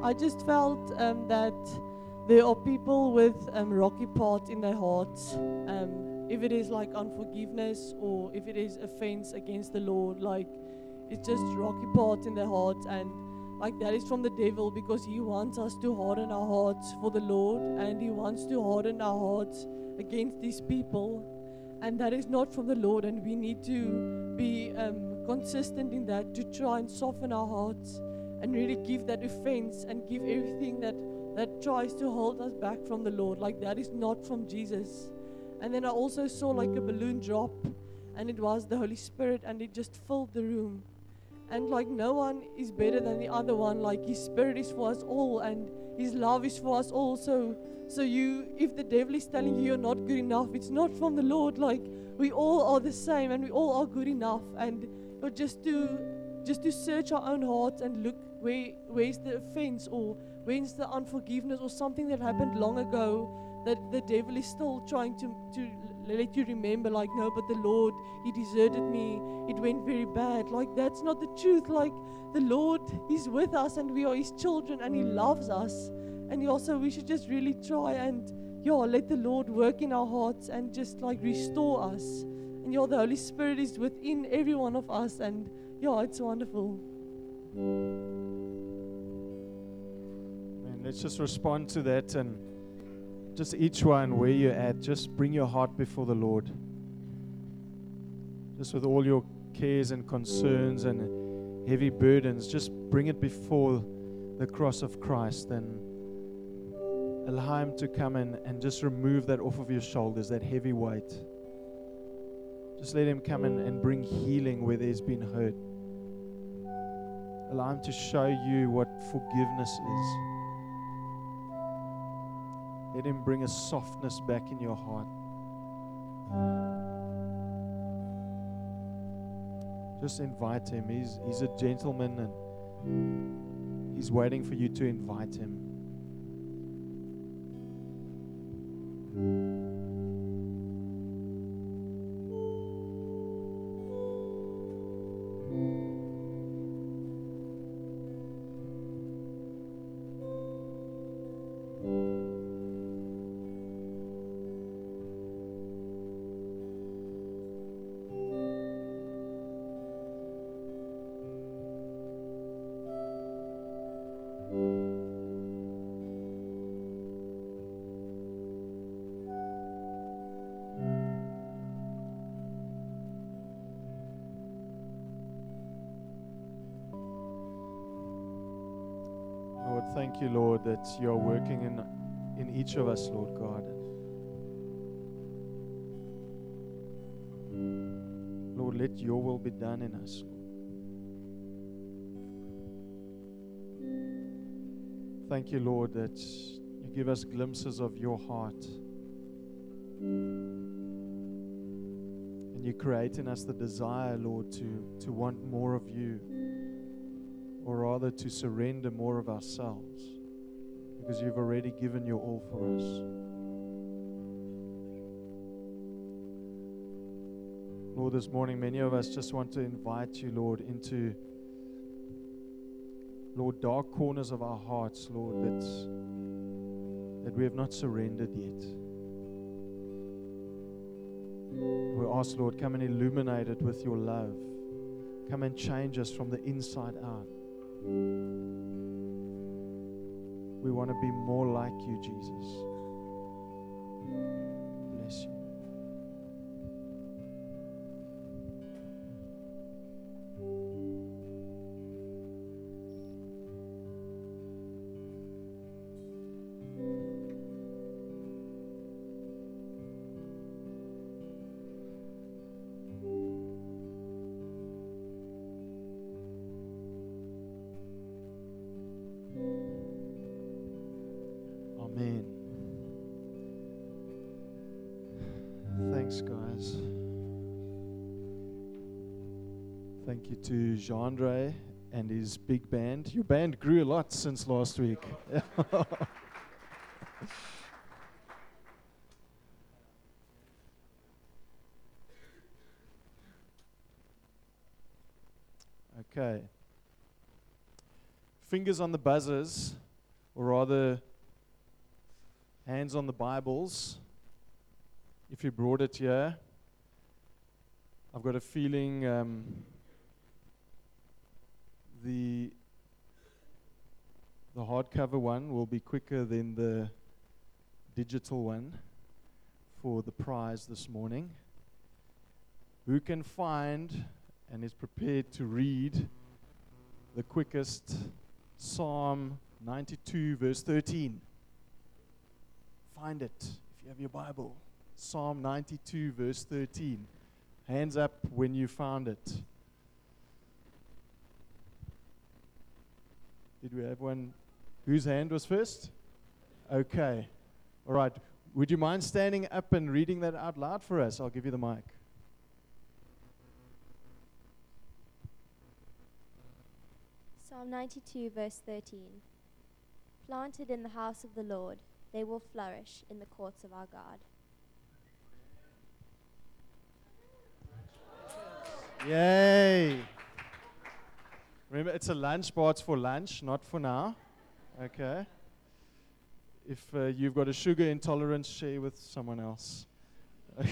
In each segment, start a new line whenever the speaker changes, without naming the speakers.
I just felt that there are people with rocky parts in their hearts. If it is like unforgiveness or if it is offense against the Lord, like it's just rocky parts in their hearts, and like that is from the devil, because he wants us to harden our hearts for the Lord, and he wants to harden our hearts against these people, and that is not from the Lord. And we need to be consistent in that, to try and soften our hearts and really give that offense and give everything that tries to hold us back from the Lord. Like that is not from Jesus. And then I also saw like a balloon drop, and it was the Holy Spirit, and it just filled the room. And like no one is better than the other one. Like His Spirit is for us all, and His love is for us all. So if the devil is telling you you're not good enough, it's not from the Lord. Like we all are the same, and we all are good enough. And just to search our own hearts and look where's the offense, or where's the unforgiveness, or something that happened long ago that the devil is still trying to let you remember. Like, no, but the Lord, He deserted me, it went very bad. Like that's not the truth. Like the Lord is with us, and we are His children, and He loves us. And also we should just really try and let the Lord work in our hearts and just like restore us. And the Holy Spirit is within every one of us, and it's wonderful.
And let's just respond to that, and just each one where you're at, just bring your heart before the Lord. Just with all your cares and concerns and heavy burdens, just bring it before the cross of Christ, and allow Him to come in and just remove that off of your shoulders, that heavy weight. Just let Him come in and bring healing where there's been hurt. Allow Him to show you what forgiveness is. Let Him bring a softness back in your heart. Just invite Him. He's a gentleman, and He's waiting for you to invite Him. Lord, thank you, Lord, that you are working in each of us, Lord God. Lord, let your will be done in us, Lord. Thank you, Lord, that you give us glimpses of your heart. And you create in us the desire, Lord, to want more of you, or rather to surrender more of ourselves, because you've already given your all for us. Lord, this morning many of us just want to invite you, Lord, into, Lord, dark corners of our hearts, Lord, that we have not surrendered yet. We ask, Lord, come and illuminate it with your love. Come and change us from the inside out. We want to be more like you, Jesus. Bless you. Amen. Thanks, guys. Thank you to Jean-Andre and his big band. Your band grew a lot since last week. Okay. Fingers on the buzzers or rather, hands on the Bibles. If you brought it here, I've got a feeling the hardcover one will be quicker than the digital one for the prize this morning. Who can find and is prepared to read the quickest Psalm 92 verse 13? Find it if you have your Bible. Psalm 92 verse 13. Hands up when you found it. Did we have one? Whose hand was first? Okay. All right. Would you mind standing up and reading that out loud for us? I'll give you the mic.
Psalm 92 verse 13. Planted in the house of the Lord, they will flourish in the courts of our God.
Yay! Remember, it's a lunch bar. It's for lunch, not for now. Okay. If you've got a sugar intolerance, share with someone else. I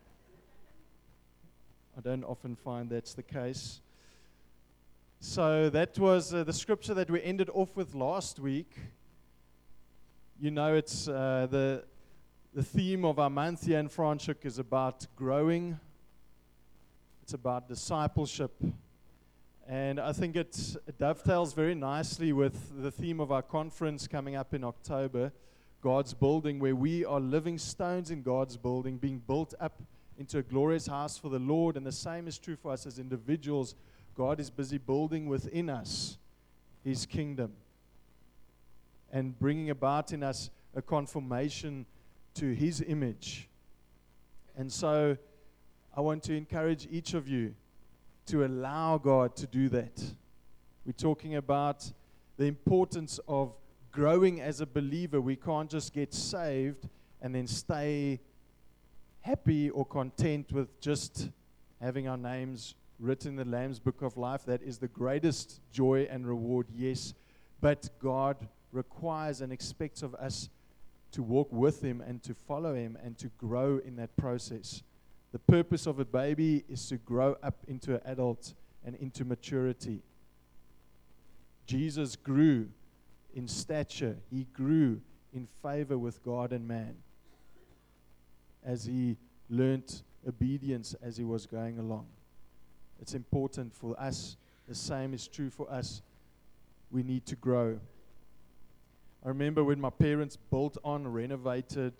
don't often find that's the case. So that was the scripture that we ended off with last week. You know, it's the theme of our month here in Franschhoek is about growing. It's about discipleship. And I think it dovetails very nicely with the theme of our conference coming up in October, God's Building, where we are living stones in God's building, being built up into a glorious house for the Lord. And the same is true for us as individuals. God is busy building within us His kingdom and bringing about in us a conformation to His image. And so I want to encourage each of you to allow God to do that. We're talking about the importance of growing as a believer. We can't just get saved and then stay happy or content with just having our names written in the Lamb's Book of Life. That is the greatest joy and reward, yes. But God requires and expects of us to walk with Him and to follow Him and to grow in that process. The purpose of a baby is to grow up into an adult and into maturity. Jesus grew in stature. He grew in favor with God and man as He learnt obedience as He was going along. It's important for us. The same is true for us. We need to grow. I remember when my parents built on, renovated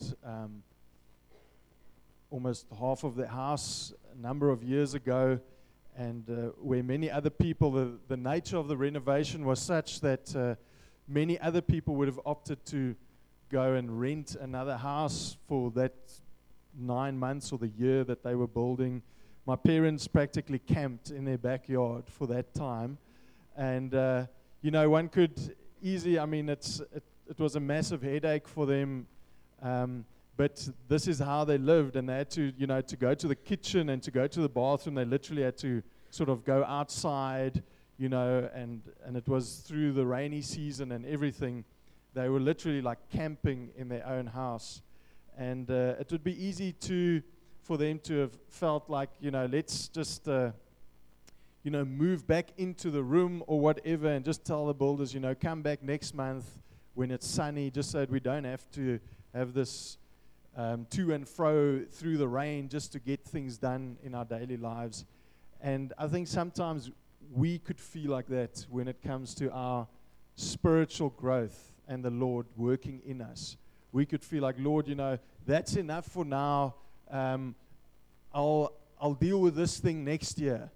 almost half of the house a number of years ago, and where many other people, the nature of the renovation was such that many other people would have opted to go and rent another house for that 9 months or the year that they were building. My parents practically camped in their backyard for that time, and one could easily, it was a massive headache for them. But this is how they lived, and they had to, to go to the kitchen and to go to the bathroom. They literally had to sort of go outside, and it was through the rainy season and everything. They were literally like camping in their own house. And it would be easy for them to have felt like, let's just, move back into the room or whatever and just tell the builders, come back next month when it's sunny, just so that we don't have to have this to and fro through the rain just to get things done in our daily lives. And I think sometimes we could feel like that when it comes to our spiritual growth and the Lord working in us. We could feel like, Lord, that's enough for now. I'll deal with this thing next year.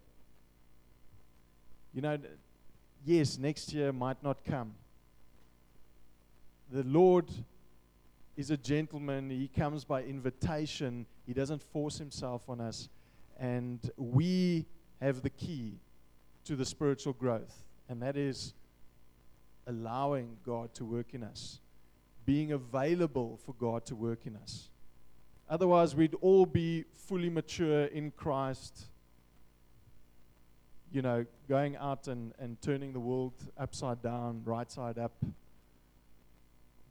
Yes, next year might not come. The Lord is a gentleman. He comes by invitation. He doesn't force Himself on us. And we have the key to the spiritual growth, and that is allowing God to work in us, being available for God to work in us. Otherwise, we'd all be fully mature in Christ, going out and turning the world upside down, right side up,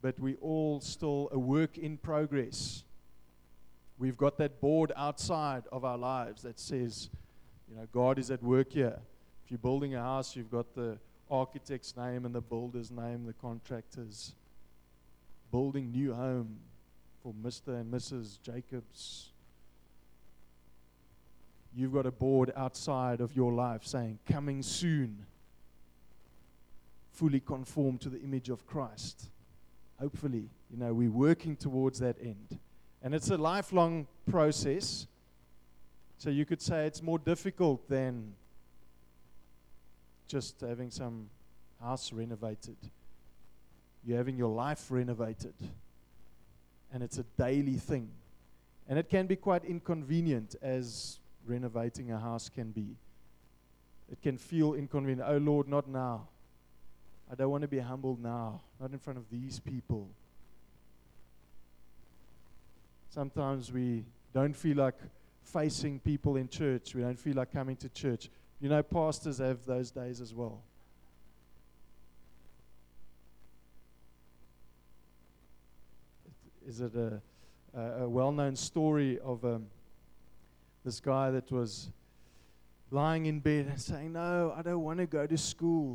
but we all still a work in progress. We've got that board outside of our lives that says, God is at work here. If you're building a house, you've got the architect's name and the builder's name, the contractor's. Building new home for Mr. and Mrs. Jacobs. You've got a board outside of your life saying, coming soon. Fully conformed to the image of Christ. Hopefully, we're working towards that end. And it's a lifelong process. So you could say it's more difficult than just having some house renovated. You're having your life renovated. And it's a daily thing. And it can be quite inconvenient, as renovating a house can be. It can feel inconvenient. Oh Lord, not now. I don't want to be humbled now. Not in front of these people. Sometimes we don't feel like facing people in church. We don't feel like coming to church. Pastors have those days as well. Is it a well-known story of this guy that was lying in bed and saying, no, I don't want to go to school.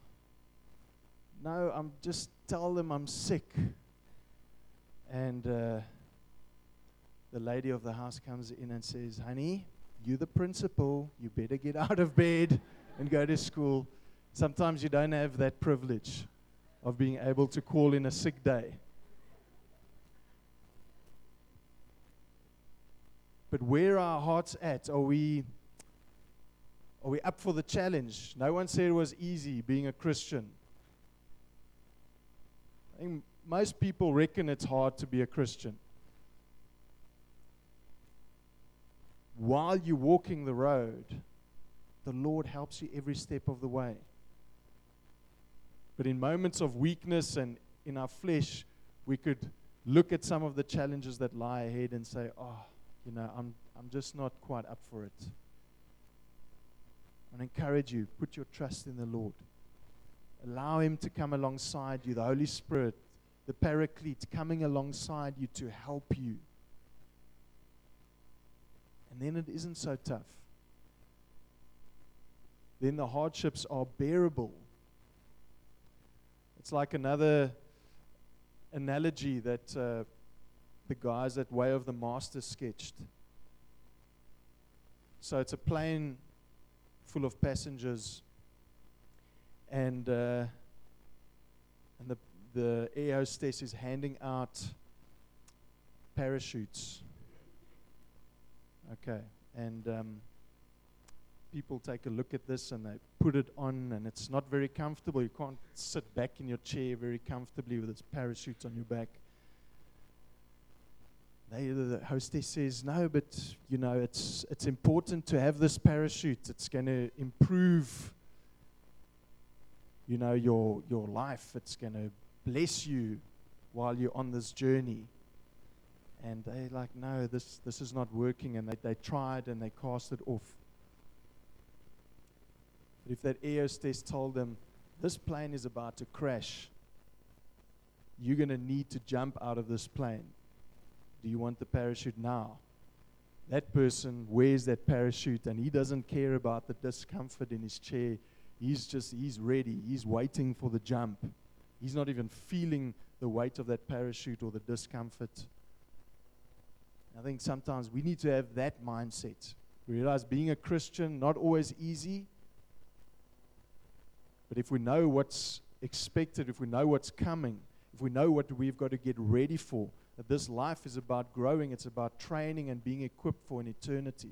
No, I'm just tell them I'm sick. And the lady of the house comes in and says, honey, you're the principal. You better get out of bed and go to school. Sometimes you don't have that privilege of being able to call in a sick day. But where are our hearts at? Are we up for the challenge? No one said it was easy being a Christian. I think most people reckon it's hard to be a Christian. While you're walking the road, the Lord helps you every step of the way. But in moments of weakness and in our flesh, we could look at some of the challenges that lie ahead and say, I'm just not quite up for it. I encourage you, put your trust in the Lord. Allow Him to come alongside you, the Holy Spirit, the Paraclete, coming alongside you to help you. And then it isn't so tough. Then the hardships are bearable. It's like another analogy that the guys at Way of the Master sketched. So it's a plane full of passengers, and the air hostess is handing out parachutes. Okay, and people take a look at this and they put it on, and it's not very comfortable. You can't sit back in your chair very comfortably with this parachute on your back. The hostess says, no, but it's important to have this parachute. It's going to improve your life. It's going to bless you while you're on this journey. And they're like, no, this is not working. And they tried and they cast it off. But if that air hostess told them, this plane is about to crash, you're going to need to jump out of this plane. Do you want the parachute now? That person wears that parachute and he doesn't care about the discomfort in his chair. He's ready. He's waiting for the jump. He's not even feeling the weight of that parachute or the discomfort. I think sometimes we need to have that mindset. We realize being a Christian, not always easy. But if we know what's expected, if we know what's coming, if we know what we've got to get ready for, that this life is about growing, it's about training and being equipped for an eternity,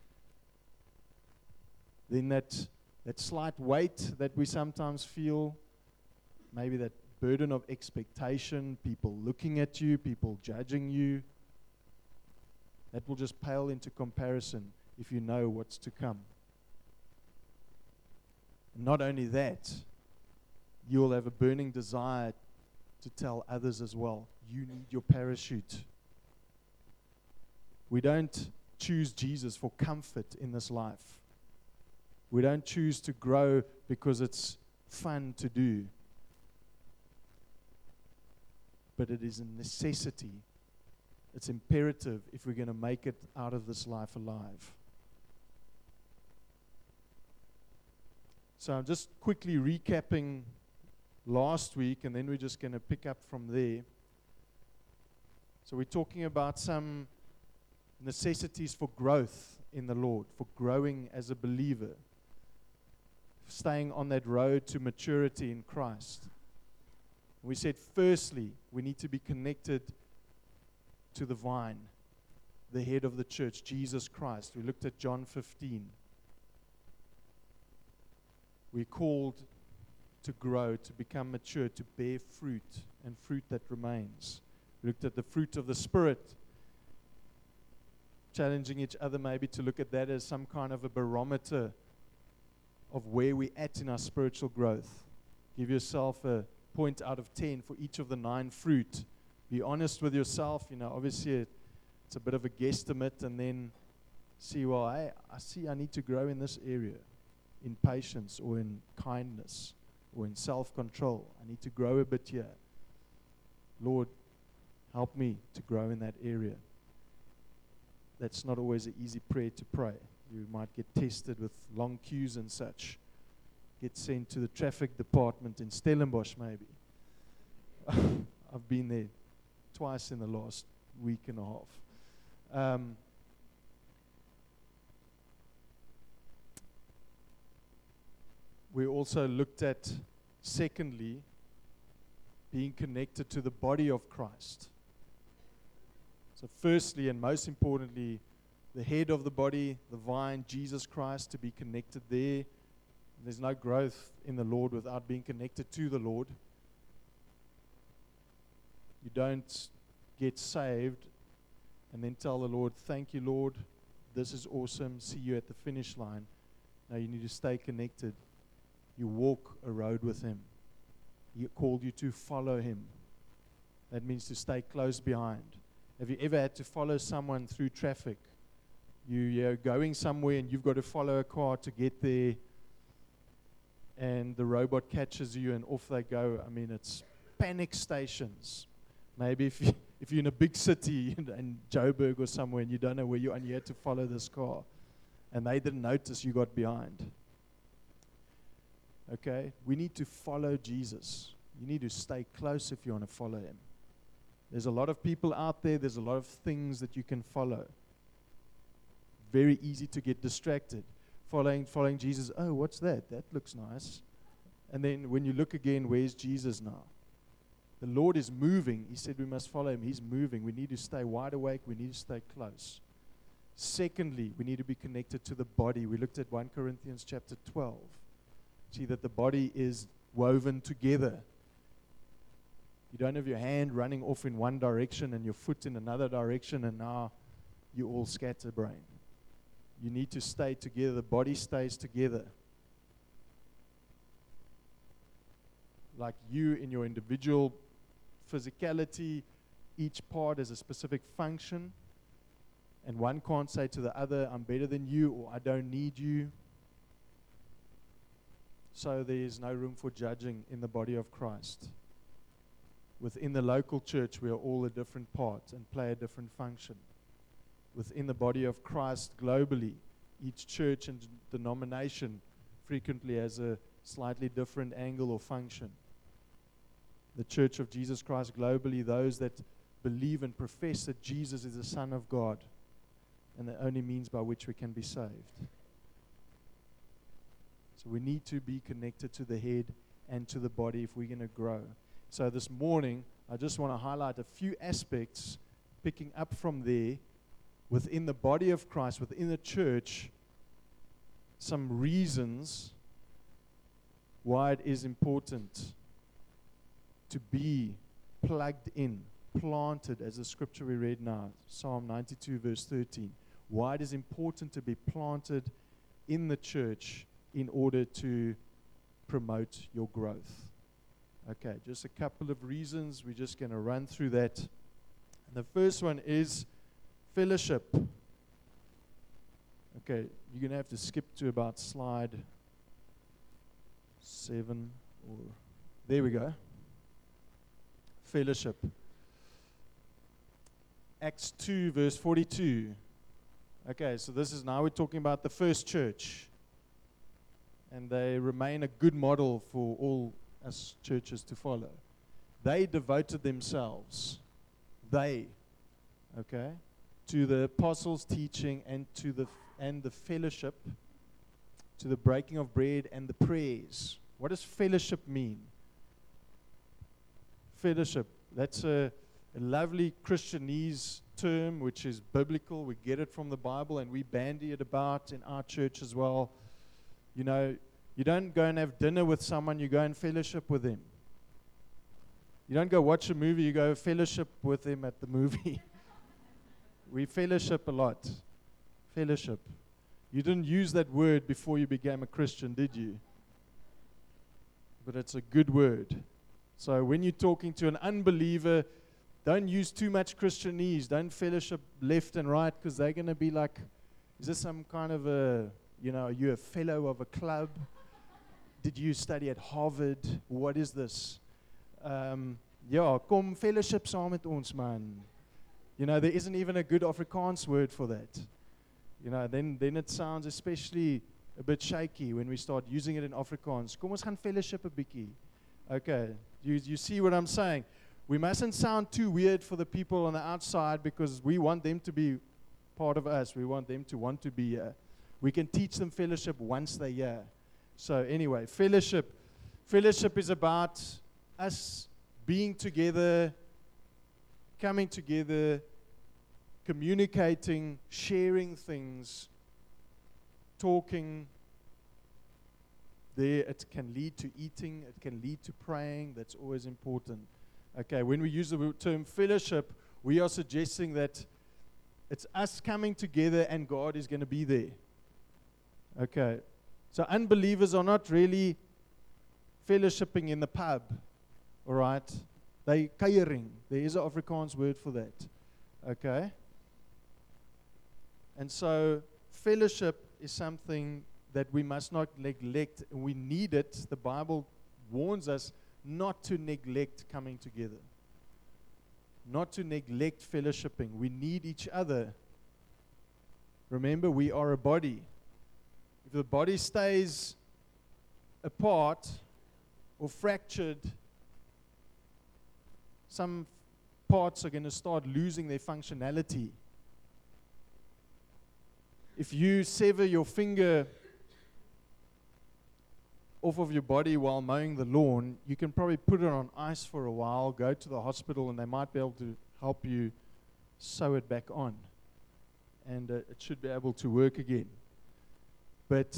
then that slight weight that we sometimes feel, maybe that burden of expectation, people looking at you, people judging you, that will just pale into comparison if you know what's to come. And not only that, you'll have a burning desire to tell others as well, you need your parachute. We don't choose Jesus for comfort in this life. We don't choose to grow because it's fun to do. but it is a necessity. It's imperative if we're going to make it out of this life alive. So I'm just quickly recapping last week, and then we're just going to pick up from there. So we're talking about some necessities for growth in the Lord, for growing as a believer, staying on that road to maturity in Christ. We said, firstly, we need to be connected to the vine, the head of the church, Jesus Christ. We looked at John 15. We're called to grow, to become mature, to bear fruit, and fruit that remains. We looked at the fruit of the Spirit, challenging each other maybe to look at that as some kind of a barometer of where we're at in our spiritual growth. Give yourself a point out of 10 for each of the 9 fruit. Be honest with yourself. Obviously it's a bit of a guesstimate, and then see, well, I see I need to grow in this area, in patience or in kindness or in self-control. I need to grow a bit here. Lord, help me to grow in that area. That's not always an easy prayer to pray. You might get tested with long queues and such. Get sent to the traffic department in Stellenbosch maybe. I've been there twice in the last week and a half. We also looked at, secondly, being connected to the body of Christ. So firstly and most importantly, the head of the body, the vine, Jesus Christ, to be connected there. There's no growth in the Lord without being connected to the Lord. You don't get saved and then tell the Lord, thank you, Lord, this is awesome, see you at the finish line. No, you need to stay connected. You walk a road with Him. He called you to follow Him. That means to stay close behind. Have you ever had to follow someone through traffic? You're going somewhere and you've got to follow a car to get there, and the robot catches you and off they go. I mean, it's panic stations. Maybe if you're in a big city in Joburg or somewhere and you don't know where you are and you had to follow this car, and they didn't notice you got behind. Okay? We need to follow Jesus. You need to stay close if you want to follow Him. There's a lot of people out there. There's a lot of things that you can follow. Very easy to get distracted. Following Jesus. Oh, what's that? That looks nice. And then when you look again, where's Jesus now? The Lord is moving. He said we must follow Him. He's moving. We need to stay wide awake. We need to stay close. Secondly, we need to be connected to the body. We looked at 1 Corinthians chapter 12. See that the body is woven together. You don't have your hand running off in one direction and your foot in another direction, and now you're all scatterbrained. You need to stay together. The body stays together. Like you in your individual physicality, each part has a specific function, and one can't say to the other, I'm better than you, or I don't need you. So there is no room for judging in the body of Christ. Within the local church, we are all a different part and play a different function. Within the body of Christ globally, each church and denomination frequently has a slightly different angle or function. The Church of Jesus Christ globally, those that believe and profess that Jesus is the Son of God and the only means by which we can be saved. So we need to be connected to the head and to the body if we're going to grow. So this morning, I just want to highlight a few aspects, picking up from there, within the body of Christ, within the church, some reasons why it is important to be plugged in, planted, as the scripture we read now, Psalm 92 verse 13. Why it is important to be planted in the church in order to promote your growth. Okay, just a couple of reasons. We're just going to run through that. And the first one is fellowship. Okay, you're going to have to skip to about slide 7 or there we go. Fellowship. Acts 2, verse 42. Okay, so this is now we're talking about the first church. And they remain a good model for all us churches to follow. They devoted themselves, to the apostles' teaching and to the fellowship, to the breaking of bread and the prayers. What does fellowship mean? Fellowship, that's a lovely Christianese term which is biblical. We get it from the Bible and we bandy it about in our church as well. You know, you don't go and have dinner with someone, you go and fellowship with them. You don't go watch a movie, you go fellowship with them at the movie. We fellowship a lot. Fellowship. You didn't use that word before you became a Christian, did you? But it's a good word. So when you're talking to an unbeliever, don't use too much Christianese. Don't fellowship left and right, because they're going to be like, is this some kind of are you a fellow of a club? Did you study at Harvard? What is this? Kom fellowship saam met ons, man. There isn't even a good Afrikaans word for that. Then it sounds especially a bit shaky when we start using it in Afrikaans. Kom ons gaan fellowship 'n bietjie. Okay, you see what I'm saying? We mustn't sound too weird for the people on the outside, because we want them to be part of us. We want them to want to be here. We can teach them fellowship once they're here. So anyway, fellowship is about us being together, coming together, communicating, sharing things, talking. There, it can lead to eating, it can lead to praying. That's always important. Okay, when we use the term fellowship, we are suggesting that it's us coming together and God is going to be there. Okay, so unbelievers are not really fellowshipping in the pub, all right? They kuiering. There is an Afrikaans word for that. Okay? And so fellowship is something that we must not neglect. We need it. The Bible warns us not to neglect coming together, not to neglect fellowshipping. We need each other. Remember, we are a body. If the body stays apart or fractured, some parts are going to start losing their functionality. If you sever your finger off of your body while mowing the lawn, you can probably put it on ice for a while, go to the hospital, and they might be able to help you sew it back on. And it should be able to work again. But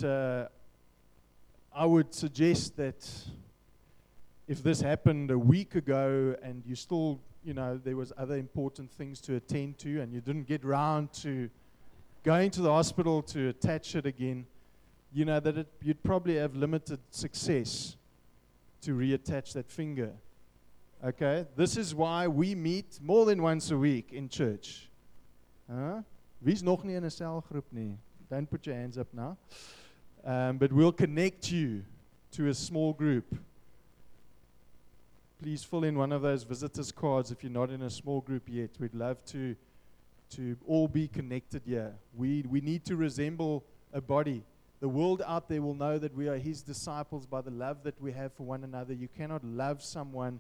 I would suggest that if this happened a week ago and you still, there was other important things to attend to and you didn't get round to going to the hospital to attach it again, that you'd probably have limited success to reattach that finger. Okay? This is why we meet more than once a week in church. Wie's nog nie in 'n selgroep nie? Don't put your hands up now. But we'll connect you to a small group. Please fill in one of those visitors cards if you're not in a small group yet. We'd love to all be connected here. We need to resemble a body. The world out there will know that we are His disciples by the love that we have for one another. You cannot love someone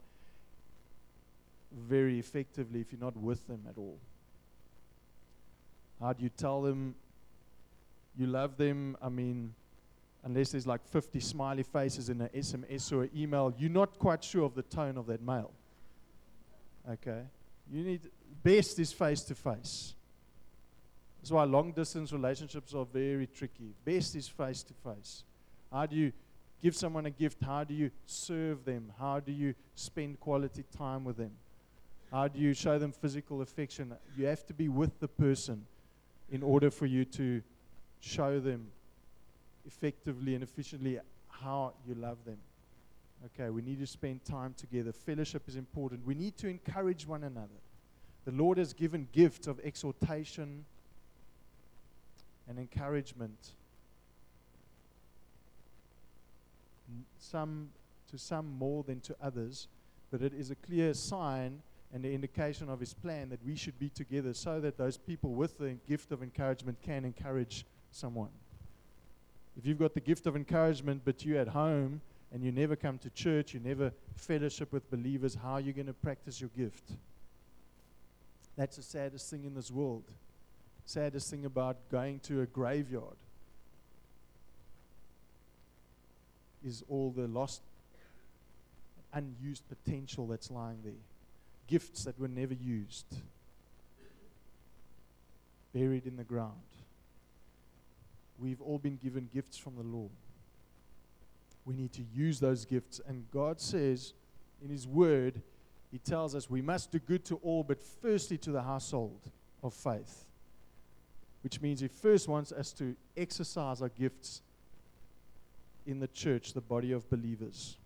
very effectively if you're not with them at all. How do you tell them you love them? I mean, unless there's like 50 smiley faces in an SMS or an email, you're not quite sure of the tone of that mail. Okay? Best is face to face. That's why long distance relationships are very tricky. Best is face to face. How do you give someone a gift? How do you serve them? How do you spend quality time with them? How do you show them physical affection? You have to be with the person in order for you to show them effectively and efficiently how you love them. Okay, we need to spend time together. Fellowship is important. We need to encourage one another. The Lord has given gifts of exhortation and encouragement. To some more than to others, but it is a clear sign and the indication of His plan that we should be together so that those people with the gift of encouragement can encourage someone. If you've got the gift of encouragement, but you're at home and you never come to church, you never fellowship with believers, how are you going to practice your gift? That's the saddest thing in this world. Saddest thing about going to a graveyard is all the lost, unused potential that's lying there. Gifts that were never used, buried in the ground. We've all been given gifts from the Lord. We need to use those gifts. And God says in His Word, He tells us we must do good to all, but firstly to the household of faith. Which means He first wants us to exercise our gifts in the church, the body of believers.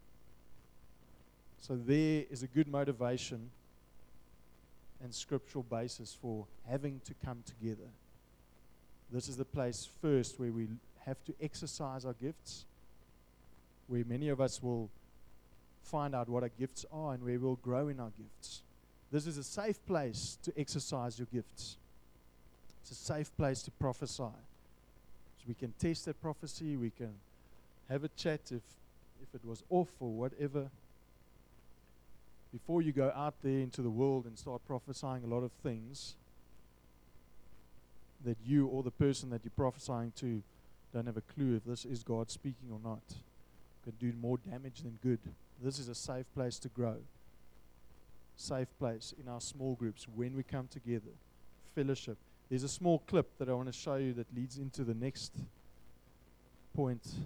So there is a good motivation and scriptural basis for having to come together. This is the place first where we have to exercise our gifts, where many of us will find out what our gifts are and where we'll grow in our gifts. This is a safe place to exercise your gifts. It's a safe place to prophesy. So we can test that prophecy, we can have a chat if it was off or whatever. Before you go out there into the world and start prophesying a lot of things that you or the person that you're prophesying to don't have a clue if this is God speaking or not. Could do more damage than good. This is a safe place to grow. Safe place in our small groups when we come together. Fellowship. There's a small clip that I want to show you that leads into the next point. Let's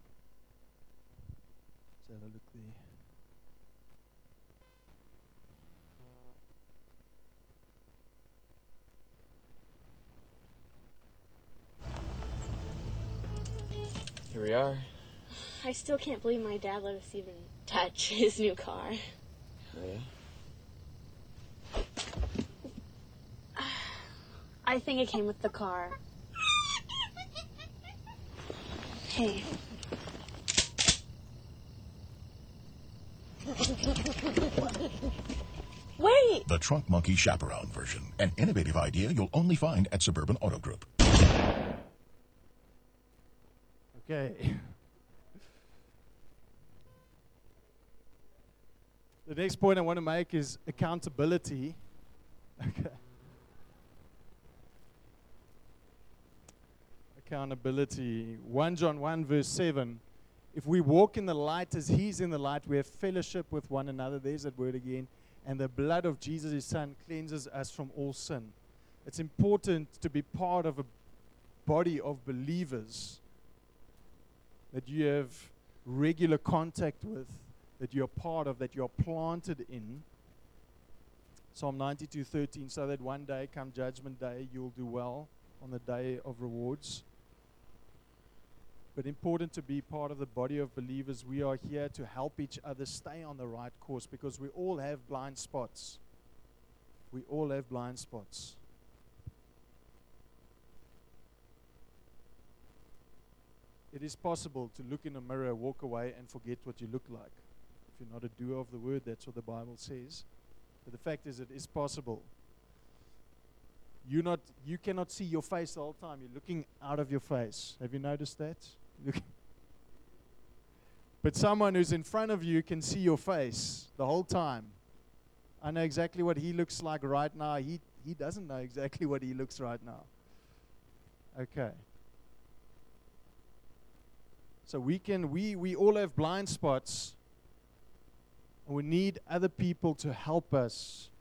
have a look there.
Here we are.
I still can't believe my dad let us even touch his new car.
Yeah.
I think it came with the car. Hey. Wait!
The Trunk Monkey Chaperone version. An innovative idea you'll only find at Suburban Auto Group.
Okay. The next point I want to make is accountability. Okay. Accountability. 1 John 1 verse 7. If we walk in the light as He's in the light, we have fellowship with one another. There's that word again. And the blood of Jesus, His Son, cleanses us from all sin. It's important to be part of a body of believers that you have regular contact with, that you're part of, that you're planted in. Psalm 92:13, so that one day, come judgment day, you'll do well on the day of rewards. But important to be part of the body of believers. We are here to help each other stay on the right course because we all have blind spots. We all have blind spots. It is possible to look in a mirror, walk away, and forget what you look like. If you're not a doer of the word, that's what the Bible says. But the fact is, it is possible. You cannot see your face the whole time. You're looking out of your face. Have you noticed that? But someone who's in front of you can see your face the whole time. I know exactly what he looks like right now. He doesn't know exactly what he looks right now. Okay. So we all have blind spots, and we need other people to help us.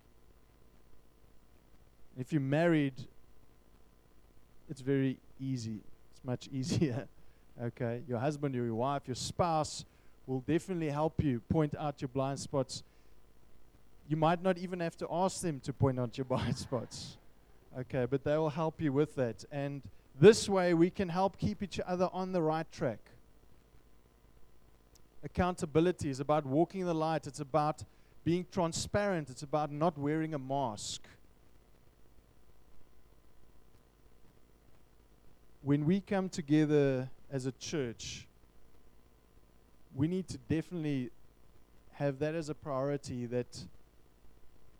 If you're married, it's very easy. It's much easier. Okay, your husband or your wife, your spouse will definitely help you point out your blind spots. You might not even have to ask them to point out your blind spots. Okay, but they will help you with that. And this way we can help keep each other on the right track. Accountability is about walking in the light. It's about being transparent. It's about not wearing a mask. When we come together as a church, we need to definitely have that as a priority, that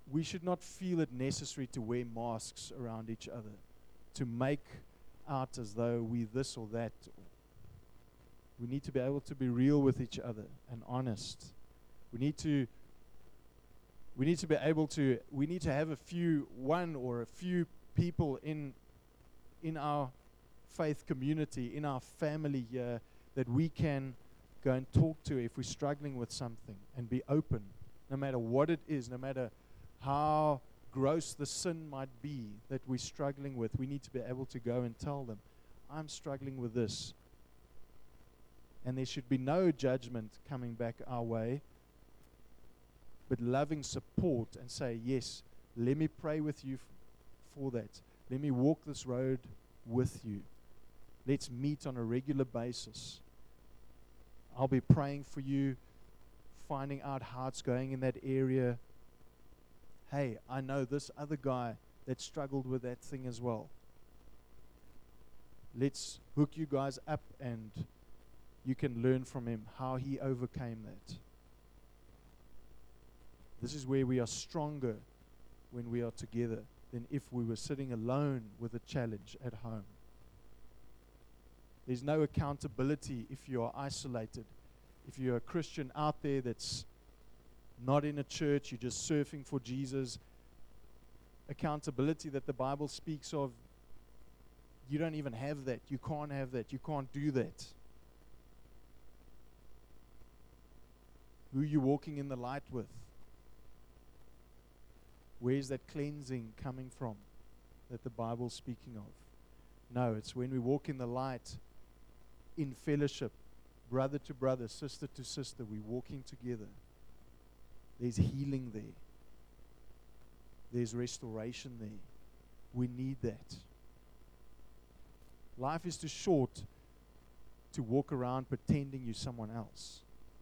we should not feel it necessary to wear masks around each other, to make out as though we this or that. We need to be able to be real with each other and honest. We need to be able to, we need to have a few people in our faith community, in our family here, that we can go and talk to if we're struggling with something, and be open, no matter what it is, no matter how gross the sin might be that we're struggling with. We need to be able to go and tell them, I'm struggling with this. And there should be no judgment coming back our way, but loving support and say, yes, let me pray with you for that. Let me walk this road with you. Let's meet on a regular basis. I'll be praying for you, finding out how it's going in that area. Hey, I know this other guy that struggled with that thing as well. Let's hook you guys up and you can learn from him how he overcame that. This is where we are stronger when we are together than if we were sitting alone with a challenge at home. There's no accountability if you are isolated. If you're a Christian out there that's not in a church, you're just surfing for Jesus, accountability that the Bible speaks of, you don't even have that. You can't have that. You can't do that. Who are you walking in the light with? Where's that cleansing coming from that the Bible's speaking of? No, it's when we walk in the light, in fellowship, brother to brother, sister to sister, we're walking together. There's healing there. There's restoration there. We need that. Life is too short to walk around pretending you're someone else.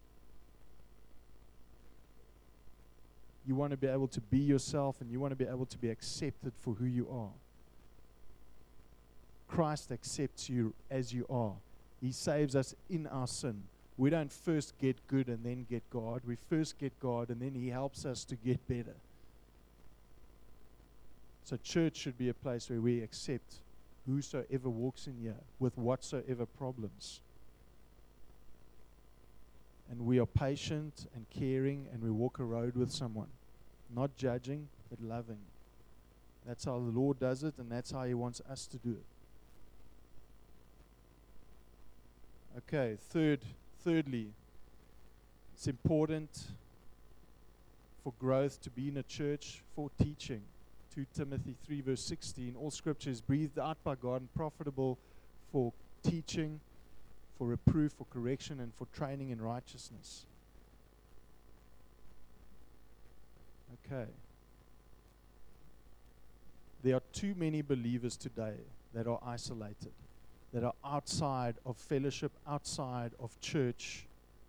You want to be able to be yourself, and you want to be able to be accepted for who you are. Christ accepts you as you are. He saves us in our sin. We don't first get good and then get God. We first get God, and then He helps us to get better. So church should be a place where we accept whosoever walks in here with whatsoever problems. And we are patient and caring, and we walk a road with someone. Not judging, but loving. That's how the Lord does it, and that's how He wants us to do it. Okay, thirdly, it's important for growth to be in a church for teaching. 2 Timothy 3 verse 16, all scripture is breathed out by God and profitable for teaching, for reproof, for correction, and for training in righteousness. Okay. There are too many believers today that are isolated, that are outside of fellowship, outside of church,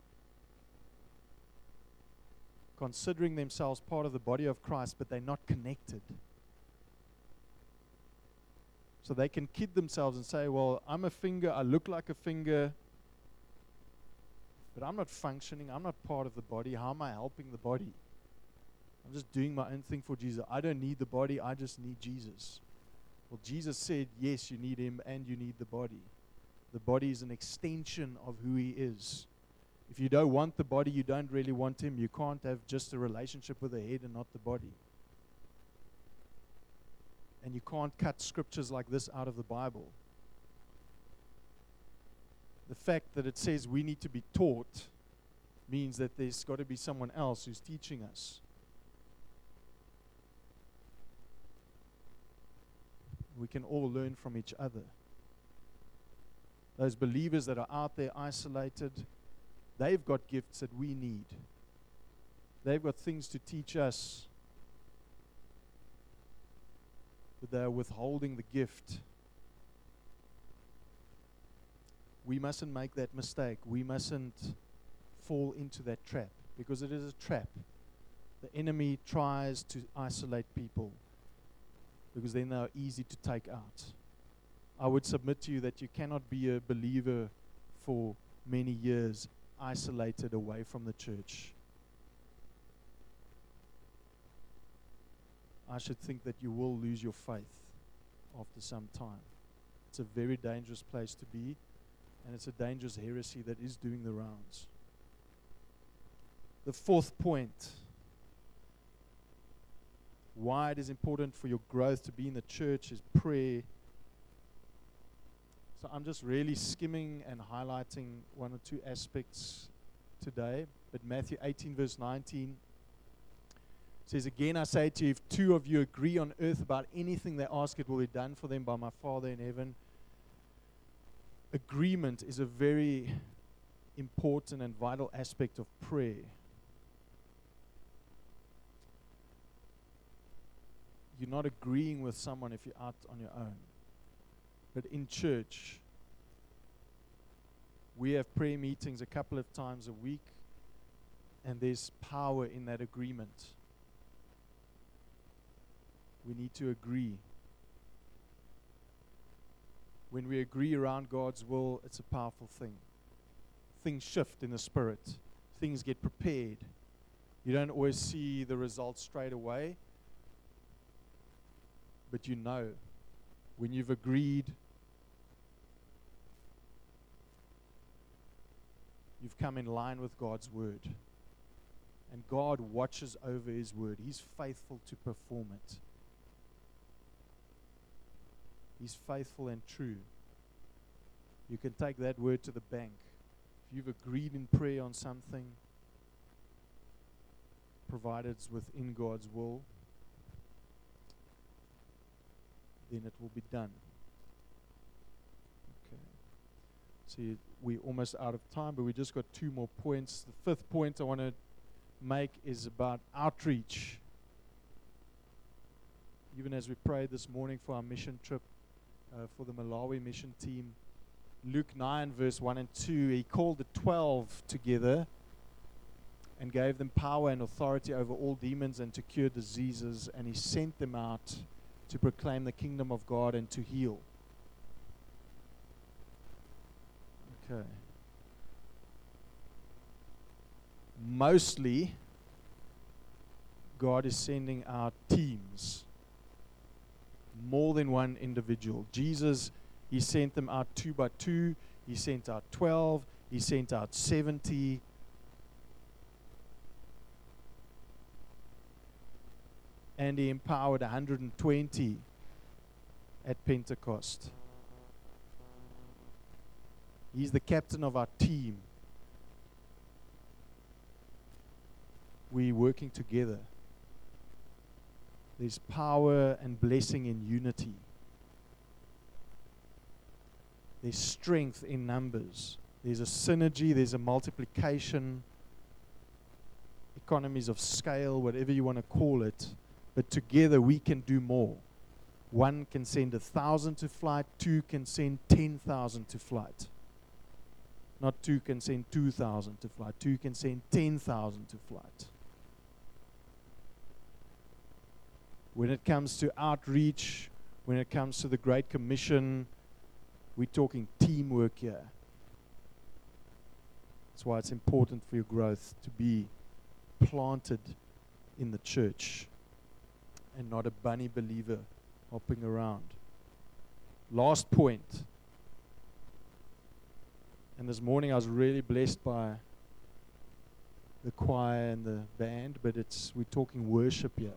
considering themselves part of the body of Christ, but they're not connected. So they can kid themselves and say, well, I'm a finger, I look like a finger, but I'm not functioning, I'm not part of the body. How am I helping the body? I'm just doing my own thing for Jesus. I don't need the body, I just need Jesus. Well, Jesus said, yes, you need Him and you need the body. The body is an extension of who He is. If you don't want the body, you don't really want Him. You can't have just a relationship with the head and not the body. And you can't cut scriptures like this out of the Bible. The fact that it says we need to be taught means that there's got to be someone else who's teaching us. We can all learn from each other. Those believers that are out there isolated, they've got gifts that we need. They've got things to teach us, but they're withholding the gift. We mustn't make that mistake. We mustn't fall into that trap, because it is a trap. The enemy tries to isolate people because then they are easy to take out. I would submit to you that you cannot be a believer for many years isolated away from the church. I should think that you will lose your faith after some time. It's a very dangerous place to be, and it's a dangerous heresy that is doing the rounds. The fourth point, why it is important for your growth to be in the church, is prayer. So I'm just really skimming and highlighting one or two aspects today. But Matthew 18 verse 19 says, "Again I say to you, if two of you agree on earth about anything they ask, it will be done for them by my Father in heaven." Agreement is a very important and vital aspect of prayer. You're not agreeing with someone if you're out on your own. But in church, we have prayer meetings a couple of times a week, and there's power in that agreement. We need to agree. When we agree around God's will, it's a powerful thing. Things shift in the spirit. Things get prepared. You don't always see the results straight away, but you know when you've agreed, you've come in line with God's word. And God watches over His word. He's faithful to perform it. He's faithful and true. You can take that word to the bank. If you've agreed in prayer on something, provided it's within God's will, then it will be done. Okay. See, we're almost out of time, but we just got two more points. The fifth point I want to make is about outreach. Even as we prayed this morning for our mission trip, for the Malawi mission team, Luke 9 verse 1 and 2, He called the 12 together and gave them power and authority over all demons and to cure diseases, and He sent them out to proclaim the kingdom of God and to heal. Okay. Mostly, God is sending out teams, more than one individual. Jesus, He sent them out 2 by 2. He sent out 12. He sent out 70. And He empowered 120 at Pentecost. He's the captain of our team. We're working together. There's power and blessing in unity. There's strength in numbers. There's a synergy, there's a multiplication, economies of scale, whatever you want to call it. But together we can do more. One can send 1,000 to flight, two can send 10,000 to flight. Not two can send 2,000 to flight, two can send 10,000 to flight. When it comes to outreach, when it comes to the Great Commission, we're talking teamwork here. That's why it's important for your growth to be planted in the church and not a bunny believer hopping around. Last point. And this morning I was really blessed by the choir and the band, but we're talking worship here.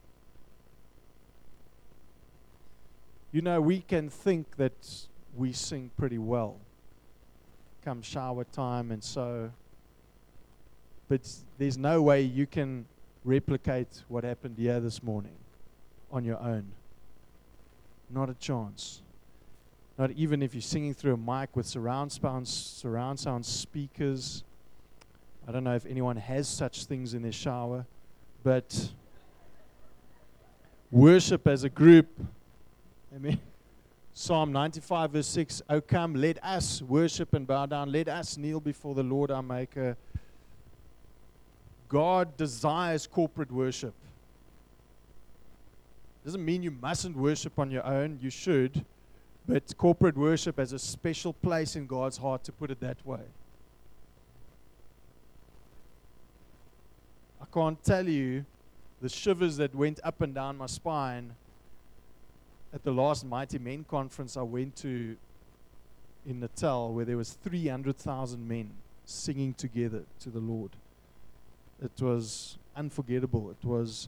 You know, we can think that we sing pretty well come shower time and so, but there's no way you can replicate what happened here this morning on your own. Not a chance. Not even if you're singing through a mic with surround sound speakers. I don't know if anyone has such things in their shower, but worship as a group. Amen. Psalm 95 verse 6, "O come, let us worship and bow down. Let us kneel before the Lord our Maker." God desires corporate worship. Doesn't mean you mustn't worship on your own. You should. But corporate worship has a special place in God's heart, to put it that way. I can't tell you the shivers that went up and down my spine at the last Mighty Men conference I went to in Natal, where there was 300,000 men singing together to the Lord. It was unforgettable. It was,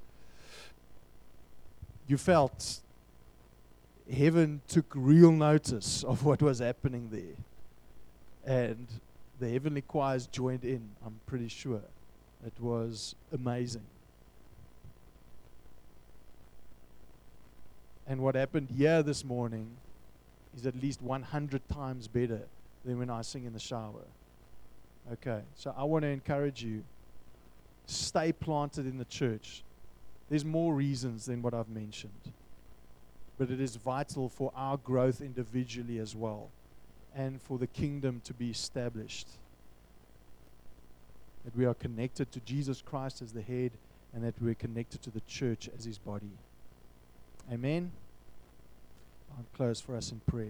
you felt heaven took real notice of what was happening there. And the heavenly choirs joined in, I'm pretty sure. It was amazing. And what happened here this morning is at least 100 times better than when I sing in the shower. Okay, so I want to encourage you, stay planted in the church. There's more reasons than what I've mentioned. But it is vital for our growth individually as well, and for the kingdom to be established. That we are connected to Jesus Christ as the head, and that we're connected to the church as his body. Amen. I'll close for us in prayer.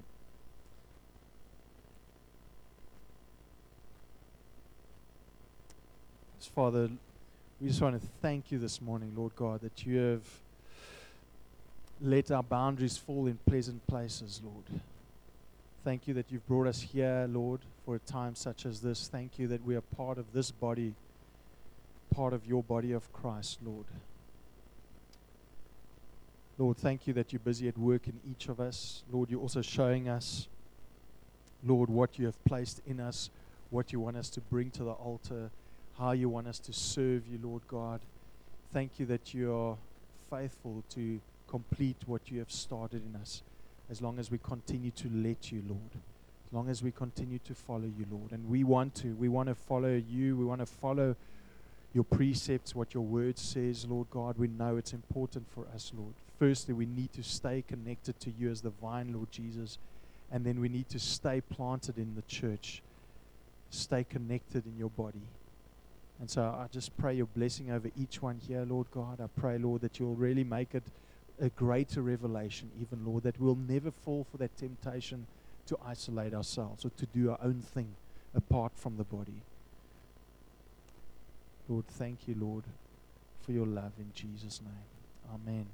Father, we just want to thank you this morning, Lord God, that you have let our boundaries fall in pleasant places, Lord. Thank you that you've brought us here, Lord, for a time such as this. Thank you that we are part of this body, part of your body of Christ, Lord. Lord, thank you that you're busy at work in each of us. Lord, you're also showing us, Lord, what you have placed in us, what you want us to bring to the altar, how you want us to serve you, Lord God. Thank you that you are faithful to complete what you have started in us, as long as we continue to let you, Lord. As long as we continue to follow you, Lord. And we want to follow you. We want to follow your precepts, what your word says, Lord God. We know it's important for us, Lord. Firstly, we need to stay connected to you as the vine, Lord Jesus. And then we need to stay planted in the church. Stay connected in your body. And so I just pray your blessing over each one here, Lord God. I pray, Lord, that you'll really make it a greater revelation, even, Lord, that we'll never fall for that temptation to isolate ourselves or to do our own thing apart from the body. Lord, thank you, Lord, for your love in Jesus' name. Amen.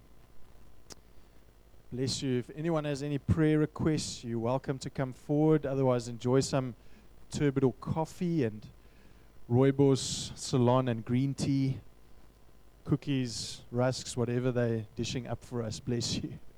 Bless you. If anyone has any prayer requests, you're welcome to come forward. Otherwise, enjoy some turbidor coffee and rooibos, salon, and green tea, cookies, rusks, whatever they're dishing up for us. Bless you.